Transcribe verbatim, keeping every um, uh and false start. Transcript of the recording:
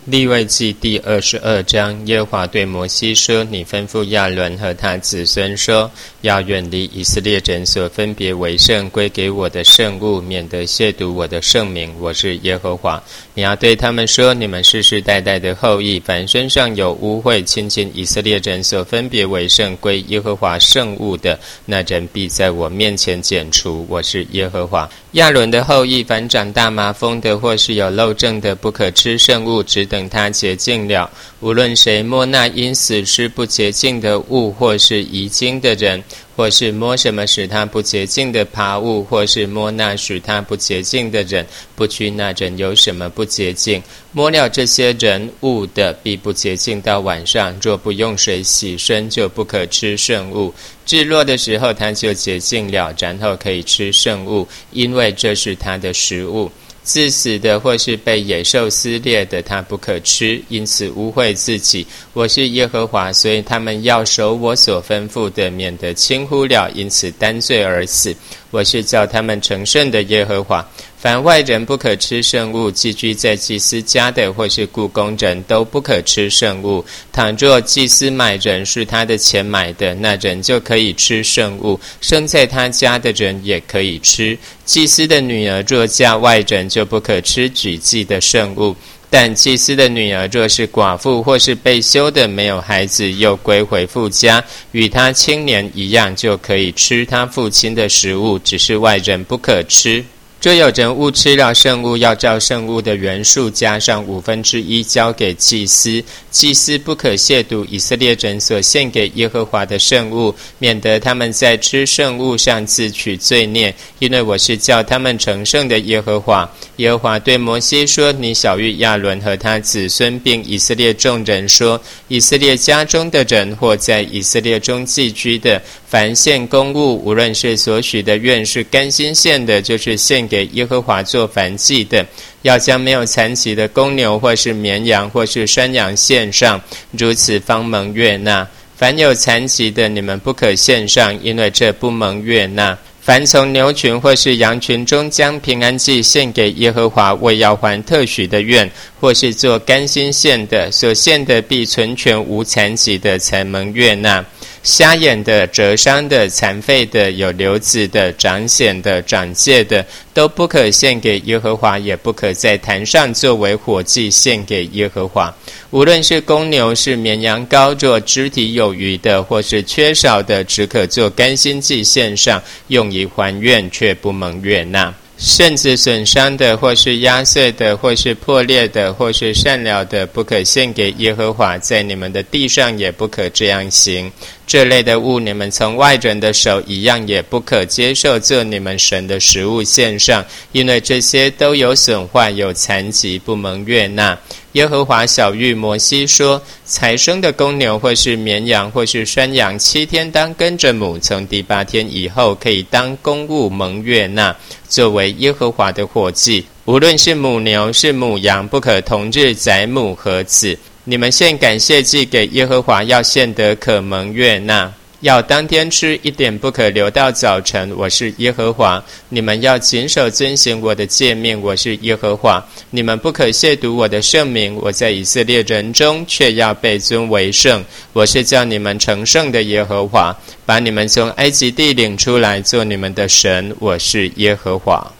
利未记第二十二章，耶和华对摩西说：你吩咐亚伦和他子孙说，要远离以色列人所分别为圣归给我的圣物，免得亵渎我的圣名。我是耶和华。你要对他们说，你们世世代代的后裔，凡身上有污秽亲近以色列人所分别为圣归耶和华圣物的，那人必在我面前剪除。我是耶和华。亚伦的后裔，凡长大麻风的或是有漏症的，不可吃圣物，只等他洁净了。无论谁摸那因死是不洁净的物，或是遗精的人，或是摸什么使他不洁净的爬物，或是摸那使他不洁净的人，不拘那人有什么不洁净，摸了这些人物的，必不洁净到晚上。若不用水洗身，就不可吃圣物。至落的时候，他就洁净了，然后可以吃圣物，因为这是他的食物。自死的或是被野兽撕裂的，他不可吃，因此污秽自己。我是耶和华，所以他们要守我所吩咐的，免得轻忽了，因此担罪而死。我是叫他们成圣的耶和华。凡外人不可吃圣物，寄居在祭司家的或是雇工人都不可吃圣物。倘若祭司买人是他的钱买的，那人就可以吃圣物，生在他家的人也可以吃。祭司的女儿若嫁外人，就不可吃举祭的圣物。但祭司的女儿若是寡妇或是被休的，没有孩子，又归回父家，与他青年一样，就可以吃他父亲的食物，只是外人不可吃。若有人误吃了圣物，要照圣物的原数加上五分之一交给祭司。祭司不可亵渎以色列人所献给耶和华的圣物，免得他们在吃圣物上自取罪孽，因为我是叫他们成圣的耶和华。耶和华对摩西说，你晓谕亚伦和他子孙并以色列众人说，以色列家中的人或在以色列中寄居的，凡献公物，无论是所许的愿是甘心献的，就是献给耶和华做燔祭的，要将没有残疾的公牛或是绵羊或是山羊献上，如此方蒙悦纳。凡有残疾的，你们不可献上，因为这不蒙悦纳。凡从牛群或是羊群中将平安祭献给耶和华，为要还特许的愿，或是做甘心献的，所献的必存全无残疾的，才蒙悦纳。瞎眼的、折伤的、残废的、有瘤子的、长癣的、长疥的，都不可献给耶和华，也不可在坛上作为火祭献给耶和华。无论是公牛是绵羊羔，若肢体有余的或是缺少的，只可做甘心祭献上，用以还愿，却不蒙悦纳。甚至损伤的，或是压碎的，或是破裂的，或是善了的，不可献给耶和华，在你们的地上也不可这样行。这类的物，你们从外人的手一样也不可接受，做你们神的食物献上，因为这些都有损坏，有残疾，不蒙悦纳。耶和华晓谕摩西说，才生的公牛或是绵羊或是山羊，七天当跟着母，从第八天以后可以当公物蒙悦纳，作为耶和华的火祭。无论是母牛是母羊，不可同日宰母和子。你们献感谢祭给耶和华，要献得可蒙悦纳，要当天吃，一点不可留到早晨。我是耶和华。你们要谨守遵行我的诫命，我是耶和华。你们不可亵渎我的圣名，我在以色列人中却要被尊为圣。我是叫你们成圣的耶和华，把你们从埃及地领出来，做你们的神。我是耶和华。